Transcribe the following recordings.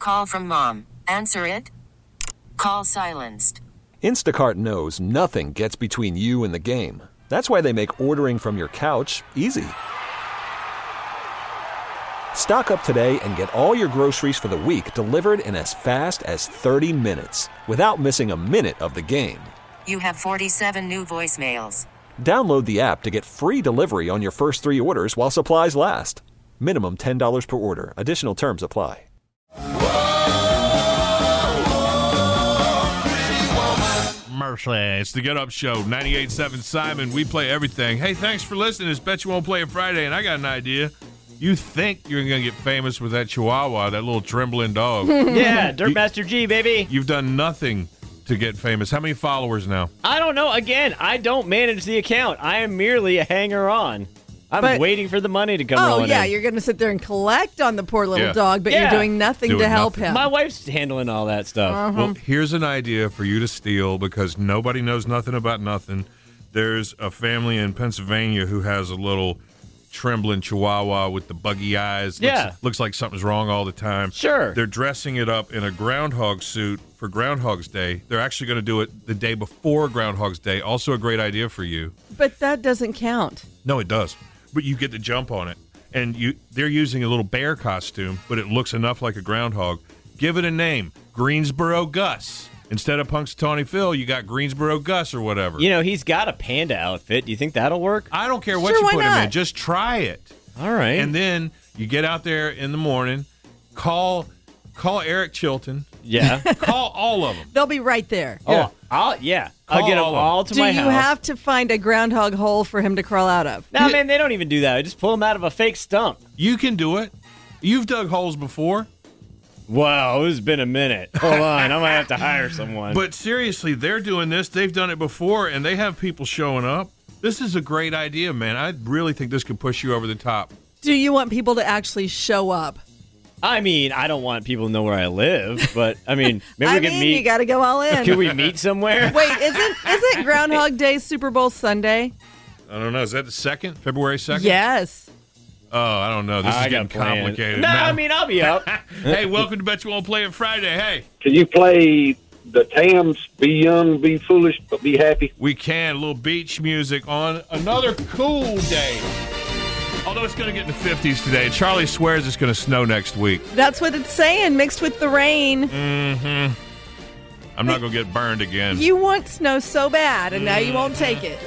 call from mom. Answer it. Call silenced. Instacart knows nothing gets between you and the game. That's why they make ordering from your couch easy. Stock up today and get all your groceries for the week delivered in as fast as 30 minutes without missing a minute of the game. You have 47 new voicemails. Download the app to get free delivery on your first 3 orders while supplies last. Minimum $10 per order. Additional terms apply. Mercy. It's the Get Up Show, 98.7 Simon. We play everything. Hey, thanks for listening. It's Bet You Won't Play It Friday, and I got an idea. You think you're going to get famous with that Chihuahua, that little trembling dog. Yeah, Dirtmaster G, baby. You've done nothing to get famous. How many followers now? I don't know. Again, I don't manage the account. I am merely a hanger-on. I'm waiting for the money to come rolling in. Oh, yeah, you're going to sit there and collect on the poor little dog, but Yeah. you're doing nothing to help him. My wife's handling all that stuff. Well, here's an idea for you to steal because nobody knows nothing about nothing. There's a family in Pennsylvania who has a little trembling Chihuahua with the buggy eyes. Looks like something's wrong all the time. Sure. They're dressing it up in a groundhog suit for Groundhog's Day. They're actually going to do it the day before Groundhog's Day. Also a great idea for you. But that doesn't count. No, it does. But you get to jump on it. And they're using a little bear costume, but it looks enough like a groundhog. Give it a name. Greensboro Gus. Instead of Punxsutawney Phil, you got Greensboro Gus or whatever. You know, he's got a panda outfit. Do you think that'll work? I don't care what Sure, you why put him not? in. Just try it. All right. And then you get out there in the morning, call Eric Chilton. Yeah. Call all of them. They'll be right there. Oh, I'll get them all to Do my you house. have to find a groundhog hole for him to crawl out of? No, man, they don't even do that. I just pull them out of a fake stump. You can do it. You've dug holes before. Wow, it's been a minute. Hold on, I might have to hire someone. But seriously, they're doing this. They've done it before, and they have people showing up. This is a great idea, man. I really think this could push you over the top. Do you want people to actually show up? I mean, I don't want people to know where I live, but I mean, maybe we can meet. You got to go all in. Can we meet somewhere? Wait, isn't Groundhog Day Super Bowl Sunday? I don't know. Is that the 2nd? February 2nd? Yes. Oh, I don't know. This is getting complicated. No, now. I mean, I'll be up. Hey, welcome to Bet You Won't Play It Friday. Hey. Can you play the Tams, Be Young, Be Foolish, but Be Happy? We can. A little beach music on another cool day. Although it's going to get in the 50s today. Charlie swears it's going to snow next week. That's what it's saying, mixed with the rain. Mm-hmm. I'm not going to get burned again. You want snow so bad, and now you won't take it.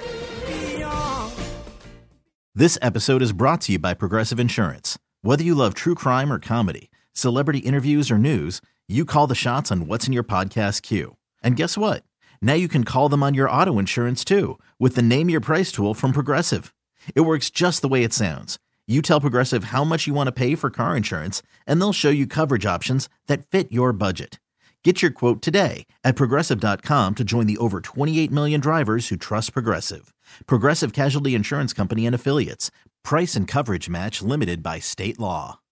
This episode is brought to you by Progressive Insurance. Whether you love true crime or comedy, celebrity interviews or news, you call the shots on what's in your podcast queue. And guess what? Now you can call them on your auto insurance too with the Name Your Price tool from Progressive. It works just the way it sounds. You tell Progressive how much you want to pay for car insurance, and they'll show you coverage options that fit your budget. Get your quote today at Progressive.com to join the over 28 million drivers who trust Progressive. Progressive Casualty Insurance Company and Affiliates. Price and coverage match limited by state law.